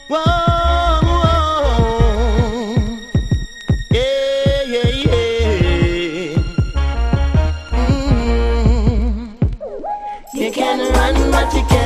Whoa, whoa. Yeah, yeah, yeah. You can run, but you can't.